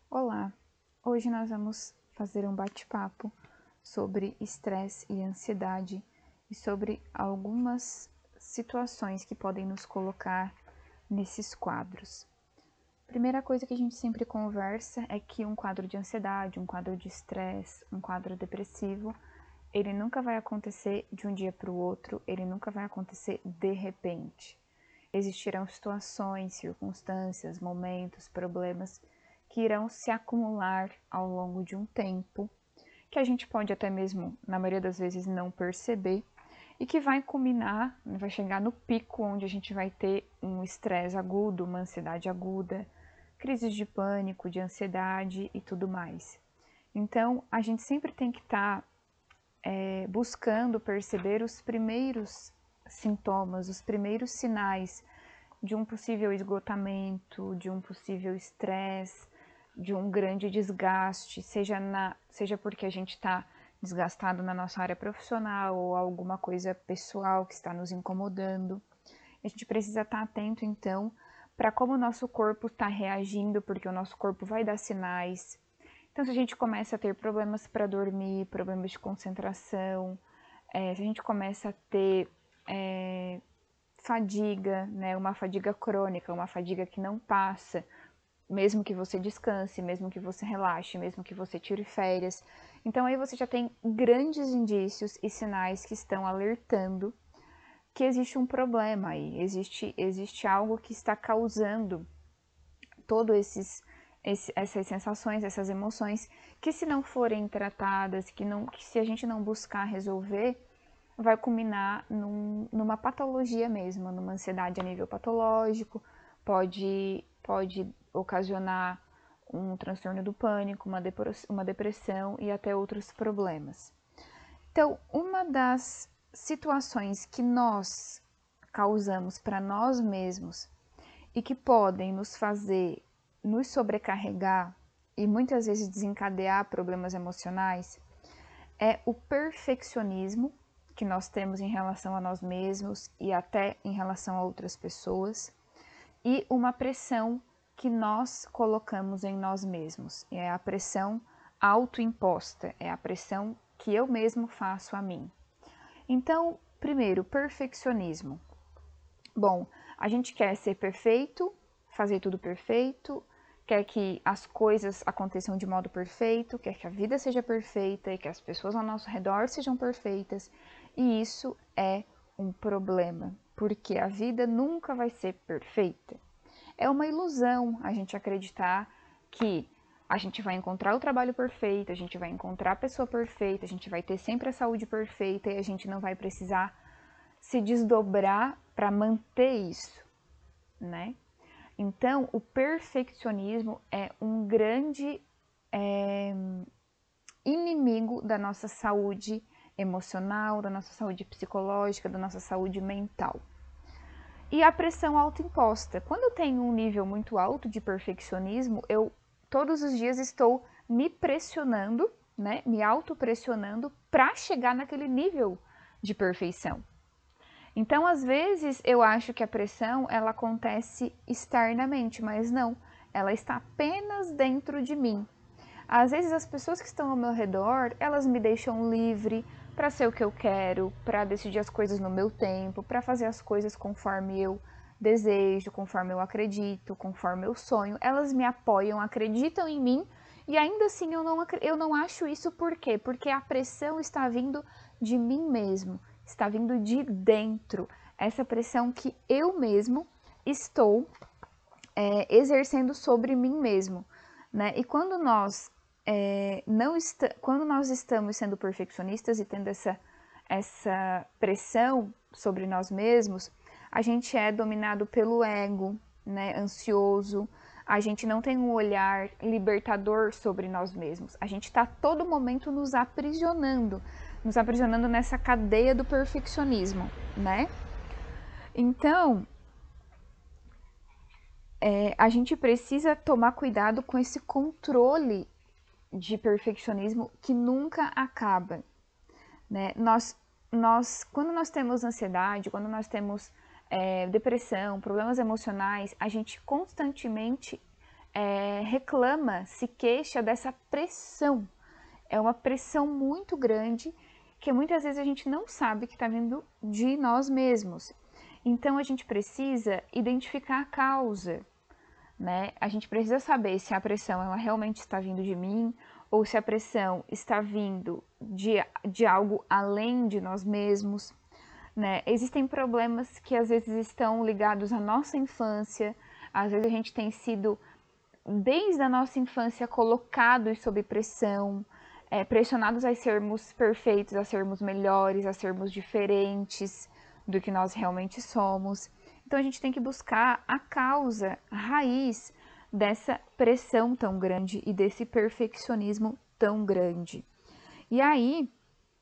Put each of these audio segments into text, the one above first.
Olá! Hoje nós vamos fazer um bate-papo sobre estresse e ansiedade e sobre algumas situações que podem nos colocar nesses quadros. Primeira coisa que a gente sempre conversa é que um quadro de ansiedade, um quadro de estresse, um quadro depressivo, ele nunca vai acontecer de um dia para o outro, ele nunca vai acontecer de repente. Existirão situações, circunstâncias, momentos, problemas que irão se acumular ao longo de um tempo, que a gente pode até mesmo, na maioria das vezes, não perceber, e que vai culminar, vai chegar no pico onde a gente vai ter um estresse agudo, uma ansiedade aguda, crises de pânico, de ansiedade e tudo mais. Então, a gente sempre tem que estar buscando perceber os primeiros sintomas, os primeiros sinais de um possível esgotamento, de um possível estresse, de um grande desgaste, seja porque a gente está desgastado na nossa área profissional ou alguma coisa pessoal que está nos incomodando. A gente precisa estar atento, então, para como o nosso corpo está reagindo, porque o nosso corpo vai dar sinais. Então, se a gente começa a ter problemas para dormir, problemas de concentração, se a gente começa a ter fadiga, né, uma fadiga crônica, uma fadiga que não passa, mesmo que você descanse, mesmo que você relaxe, mesmo que você tire férias. Então aí você já tem grandes indícios e sinais que estão alertando que existe um problema aí, existe algo que está causando todos essas sensações, essas emoções, que se não forem tratadas, que se a gente não buscar resolver, vai culminar numa patologia mesmo, numa ansiedade a nível patológico, pode ocasionar um transtorno do pânico, uma depressão e até outros problemas. Então, uma das situações que nós causamos para nós mesmos e que podem nos fazer nos sobrecarregar e muitas vezes desencadear problemas emocionais é o perfeccionismo que nós temos em relação a nós mesmos e até em relação a outras pessoas, e uma pressão que nós colocamos em nós mesmos. É a pressão autoimposta, é a pressão que eu mesmo faço a mim. Então, primeiro, perfeccionismo. Bom, a gente quer ser perfeito, fazer tudo perfeito, quer que as coisas aconteçam de modo perfeito, quer que a vida seja perfeita e que as pessoas ao nosso redor sejam perfeitas. E isso é um problema, porque a vida nunca vai ser perfeita. É uma ilusão a gente acreditar que a gente vai encontrar o trabalho perfeito, a gente vai encontrar a pessoa perfeita, a gente vai ter sempre a saúde perfeita e a gente não vai precisar se desdobrar para manter isso, né? Então, o perfeccionismo é um grande inimigo da nossa saúde emocional, da nossa saúde psicológica, da nossa saúde mental. E a pressão autoimposta. Quando eu tenho um nível muito alto de perfeccionismo, eu todos os dias estou me pressionando, né, me autopressionando para chegar naquele nível de perfeição. Então, às vezes, eu acho que a pressão ela acontece externamente, mas não, ela está apenas dentro de mim. Às vezes, as pessoas que estão ao meu redor, elas me deixam livre para ser o que eu quero, para decidir as coisas no meu tempo, para fazer as coisas conforme eu desejo, conforme eu acredito, conforme eu sonho. Elas me apoiam, acreditam em mim e ainda assim eu não acho isso por quê? Porque a pressão está vindo de mim mesmo, está vindo de dentro. Essa pressão que eu mesmo estou exercendo sobre mim mesmo, né? E quando nós quando nós estamos sendo perfeccionistas e tendo essa pressão sobre nós mesmos, a gente é dominado pelo ego, né? Ansioso, a gente não tem um olhar libertador sobre nós mesmos. A gente está a todo momento nos aprisionando nessa cadeia do perfeccionismo, né? Então, a gente precisa tomar cuidado com esse controle de perfeccionismo que nunca acaba, né? Quando nós temos ansiedade, quando nós temos depressão, problemas emocionais, a gente constantemente reclama, se queixa dessa pressão. É uma pressão muito grande que muitas vezes a gente não sabe que está vindo de nós mesmos. Então a gente precisa identificar a causa, né? A gente precisa saber se a pressão ela realmente está vindo de mim ou se a pressão está vindo de algo além de nós mesmos, né? Existem problemas que às vezes estão ligados à nossa infância, às vezes a gente tem sido, desde a nossa infância, colocados sob pressão, pressionados a sermos perfeitos, a sermos melhores, a sermos diferentes do que nós realmente somos. Então a gente tem que buscar a causa, a raiz dessa pressão tão grande e desse perfeccionismo tão grande. E aí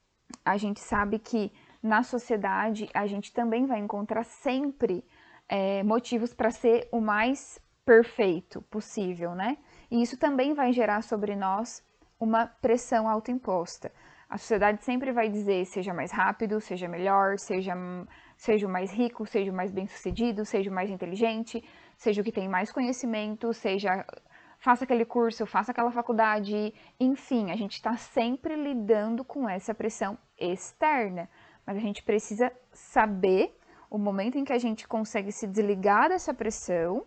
a gente sabe que na sociedade a gente também vai encontrar sempre motivos para ser o mais perfeito possível, né? E isso também vai gerar sobre nós uma pressão autoimposta. A sociedade sempre vai dizer seja mais rápido, seja melhor, seja o mais rico, seja o mais bem-sucedido, seja o mais inteligente, seja o que tem mais conhecimento, seja faça aquele curso, faça aquela faculdade, enfim, a gente está sempre lidando com essa pressão externa, mas a gente precisa saber o momento em que a gente consegue se desligar dessa pressão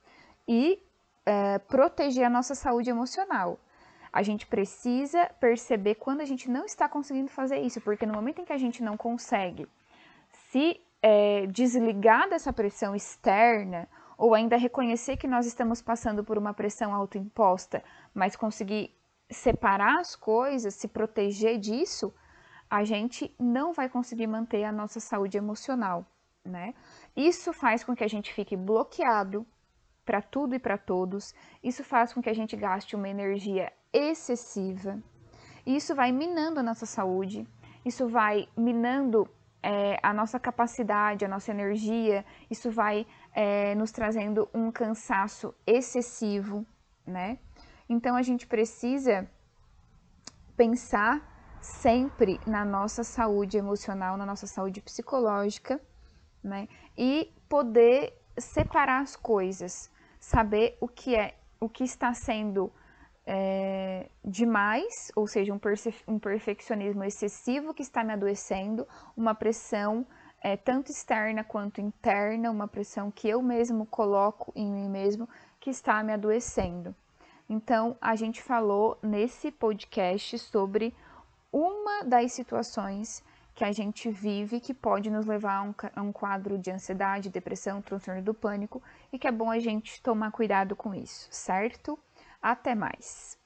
e proteger a nossa saúde emocional. A gente precisa perceber quando a gente não está conseguindo fazer isso, porque no momento em que a gente não consegue se desligar dessa pressão externa, ou ainda reconhecer que nós estamos passando por uma pressão autoimposta, mas conseguir separar as coisas, se proteger disso, a gente não vai conseguir manter a nossa saúde emocional, né? Isso faz com que a gente fique bloqueado para tudo e para todos, isso faz com que a gente gaste uma energia excessiva, isso vai minando a nossa saúde, isso vai minando a nossa capacidade, a nossa energia, isso vai nos trazendo um cansaço excessivo, né? Então a gente precisa pensar sempre na nossa saúde emocional, na nossa saúde psicológica, né? E poder separar as coisas, saber o que está sendo demais, ou seja, um perfeccionismo excessivo que está me adoecendo, uma pressão tanto externa quanto interna, uma pressão que eu mesmo coloco em mim mesmo que está me adoecendo. Então, a gente falou nesse podcast sobre uma das situações que a gente vive que pode nos levar a um quadro de ansiedade, depressão, transtorno do pânico e que é bom a gente tomar cuidado com isso, certo? Até mais!